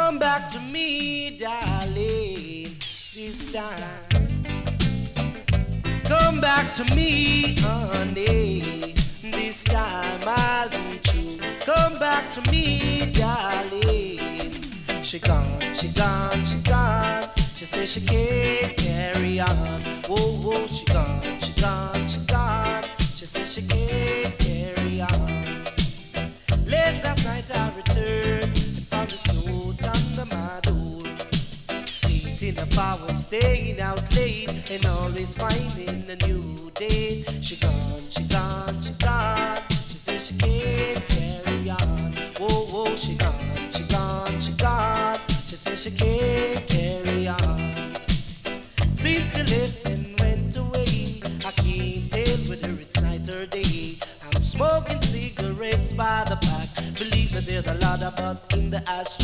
Come back to me, darling, this time. Come back to me, honey, this time I'll be true. Come back to me, darling. She gone, she gone, she gone. She says she can't carry on. Whoa, whoa, she gone, she gone, she gone. She says she can't carry on. Late last night I returned and found this note under my door. Stating the power of staying out late and always finding a new date. She gone, she gone, she gone. She says she can't carry on. Whoa, whoa, she gone, she gone, she gone. She says she can't carry on. Since you left and went away, I can't tell whether it's night or day. I'm smoking cigarettes by the pack. Believe me, there's a lot of butt in the ashtray.